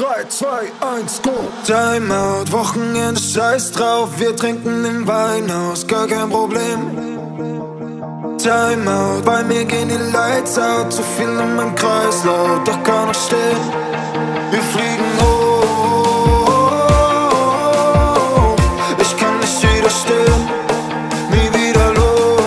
3, 2, 1, go! Timeout, Wochenende, scheiß drauf, wir trinken den Wein aus, gar kein Problem. Timeout, bei mir gehen die Lights out, zu viel in meinem Kreislauf, doch kann noch stehen. Wir fliegen hoch, ich kann nicht widerstehen, nie wieder los,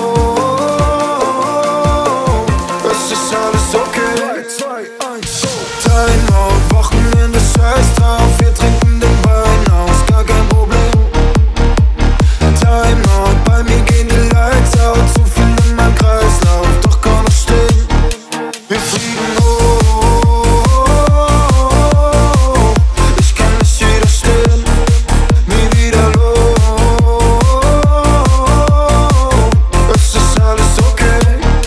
es ist alles okay. 3, 2, 1, go! Timeout, Wochenende, scheiß drauf, wir trinken den Wein aus, gar kein Problem. Timeout, bei mir gehen die Lights out, zu viel in meinem Kreislauf, doch kann noch stehen. Wir fliegen hoch, ich kann nicht widerstehen, nie wieder los, es ist alles okay.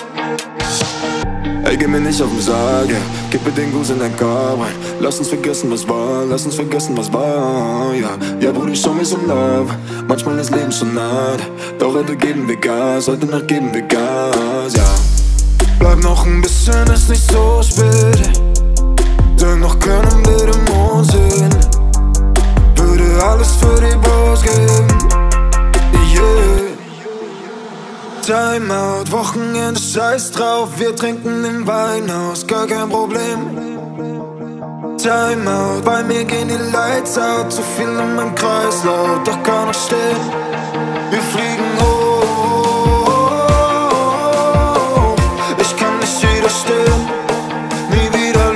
Ey, geh mir nicht auf den Sack, yeah. Gib mir den Gruß in dein Korb rein. Lass uns vergessen, was war, lass uns vergessen, was war, ja. Ja, Bruder, show me some love. Manchmal ist Leben schon hart, doch heute geben wir Gas, heute Nacht geben wir Gas, ja. Bleib noch ein bisschen, ist nicht so spät, denn noch können wir den Mond sehen. Würde alles für die Bros geben, yeah. Timeout, Wochenende, scheiß drauf, wir trinken den Wein aus, gar kein Problem. Timeout, bei mir gehen die Lights out, zu viel in meinem Kreislauf, doch kann noch stehen. Wir fliegen hoch, ich kann nicht widerstehen, nie wieder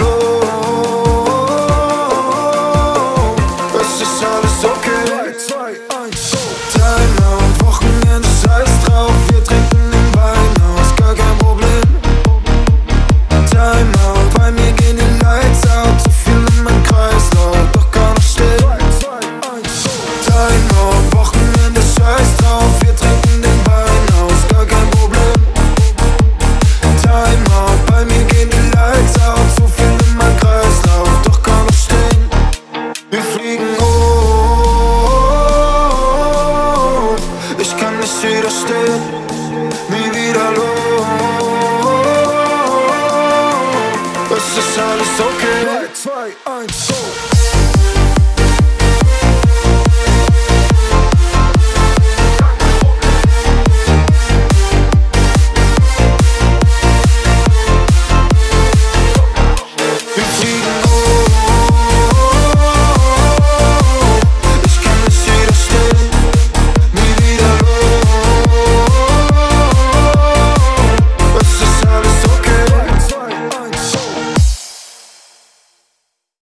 los, es ist alles okay. 3, 2, 1, go! Timeout, Wochenende, scheiß drauf, wir trinken den Wein aus, gar kein Problem. Timeout, bei mir gehen die Lights out, zu viel in meinem Kreislauf, doch kann noch stehen. 3, 2, 1, go! Timeout, Wochenende, scheiß drauf, wir trinken den Wein aus, gar kein Problem. Timeout, bei mir gehen die Lights out, zu viel in meinem Kreislauf, doch kann noch stehen. Wir fliegen hoch, ich kann nicht widerstehen, nie wieder los, es ist alles okay. 3, 2, 1, go!